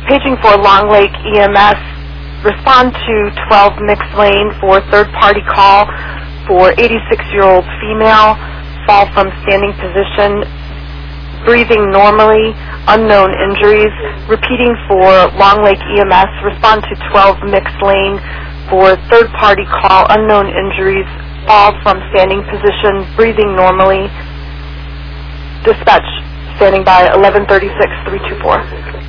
paging for Long Lake EMS. Respond to 12 Mixed Lane for third-party call for 86-year-old female, fall from standing position, breathing normally, unknown injuries. Repeating for Long Lake EMS, respond to 12 Mixed Lane for third-party call, unknown injuries, fall from standing position, breathing normally. Dispatch standing by 1136-324.